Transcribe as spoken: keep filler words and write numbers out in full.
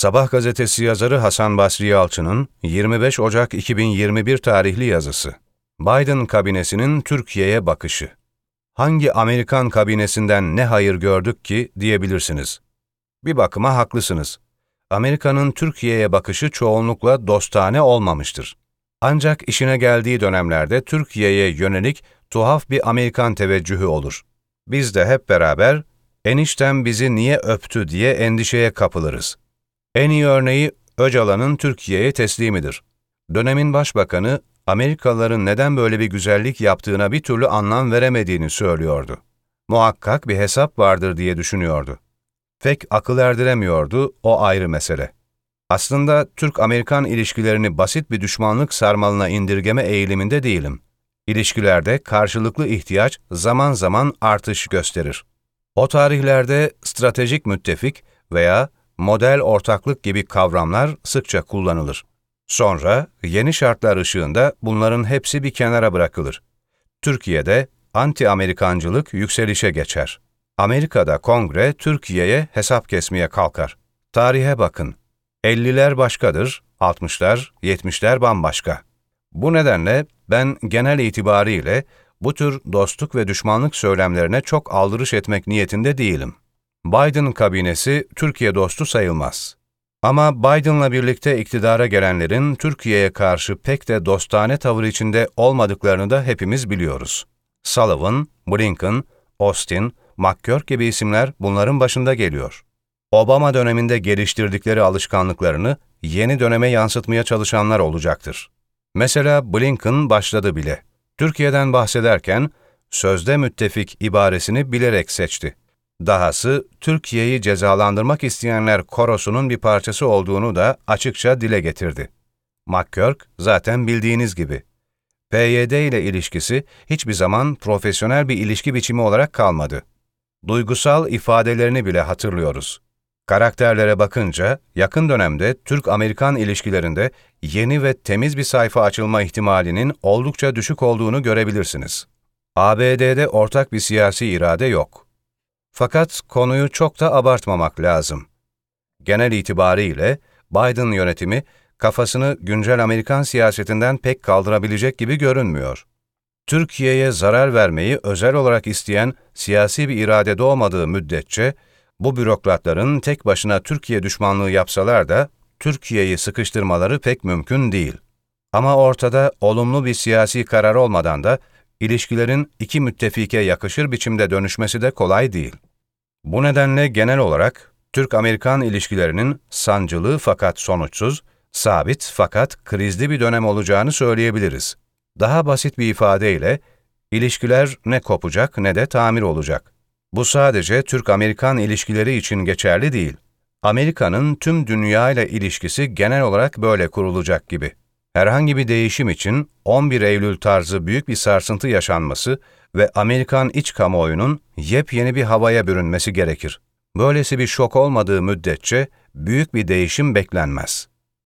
Sabah gazetesi yazarı Hasan Basri Yalçın'ın yirmi beş Ocak iki bin yirmi bir tarihli yazısı. Biden kabinesinin Türkiye'ye bakışı. Hangi Amerikan kabinesinden ne hayır gördük ki diyebilirsiniz. Bir bakıma haklısınız. Amerika'nın Türkiye'ye bakışı çoğunlukla dostane olmamıştır. Ancak işine geldiği dönemlerde Türkiye'ye yönelik tuhaf bir Amerikan teveccühü olur. Biz de hep beraber, eniştem bizi niye öptü diye endişeye kapılırız. En iyi örneği Öcalan'ın Türkiye'ye teslimidir. Dönemin başbakanı, Amerikalıların neden böyle bir güzellik yaptığına bir türlü anlam veremediğini söylüyordu. Muhakkak bir hesap vardır diye düşünüyordu. Pek akıl erdiremiyordu, o ayrı mesele. Aslında Türk-Amerikan ilişkilerini basit bir düşmanlık sarmalına indirgeme eğiliminde değilim. İlişkilerde karşılıklı ihtiyaç zaman zaman artış gösterir. O tarihlerde stratejik müttefik veya model ortaklık gibi kavramlar sıkça kullanılır. Sonra yeni şartlar ışığında bunların hepsi bir kenara bırakılır. Türkiye'de anti-Amerikancılık yükselişe geçer. Amerika'da Kongre Türkiye'ye hesap kesmeye kalkar. Tarihe bakın. elliler başkadır, altmışlar, yetmişler bambaşka. Bu nedenle ben genel itibariyle bu tür dostluk ve düşmanlık söylemlerine çok aldırış etmek niyetinde değilim. Biden kabinesi Türkiye dostu sayılmaz. Ama Biden'la birlikte iktidara gelenlerin Türkiye'ye karşı pek de dostane tavır içinde olmadıklarını da hepimiz biliyoruz. Sullivan, Blinken, Austin, McGurk gibi isimler bunların başında geliyor. Obama döneminde geliştirdikleri alışkanlıklarını yeni döneme yansıtmaya çalışanlar olacaktır. Mesela Blinken başladı bile. Türkiye'den bahsederken sözde müttefik ibaresini bilerek seçti. Dahası Türkiye'yi cezalandırmak isteyenler korosunun bir parçası olduğunu da açıkça dile getirdi. McGurk zaten bildiğiniz gibi. P Y D ile ilişkisi hiçbir zaman profesyonel bir ilişki biçimi olarak kalmadı. Duygusal ifadelerini bile hatırlıyoruz. Karakterlere bakınca yakın dönemde Türk-Amerikan ilişkilerinde yeni ve temiz bir sayfa açılma ihtimalinin oldukça düşük olduğunu görebilirsiniz. A B D'de ortak bir siyasi irade yok. Fakat konuyu çok da abartmamak lazım. Genel itibariyle Biden yönetimi kafasını güncel Amerikan siyasetinden pek kaldırabilecek gibi görünmüyor. Türkiye'ye zarar vermeyi özel olarak isteyen siyasi bir irade doğmadığı müddetçe, bu bürokratların tek başına Türkiye düşmanlığı yapsalar da Türkiye'yi sıkıştırmaları pek mümkün değil. Ama ortada olumlu bir siyasi karar olmadan da ilişkilerin iki müttefike yakışır biçimde dönüşmesi de kolay değil. Bu nedenle genel olarak Türk-Amerikan ilişkilerinin sancılı fakat sonuçsuz, sabit fakat krizli bir dönem olacağını söyleyebiliriz. Daha basit bir ifadeyle, ilişkiler ne kopacak ne de tamir olacak. Bu sadece Türk-Amerikan ilişkileri için geçerli değil. Amerika'nın tüm dünyayla ilişkisi genel olarak böyle kurulacak gibi. Herhangi bir değişim için on bir Eylül tarzı büyük bir sarsıntı yaşanması ve Amerikan iç kamuoyunun yepyeni bir havaya bürünmesi gerekir. Böylesi bir şok olmadığı müddetçe büyük bir değişim beklenmez.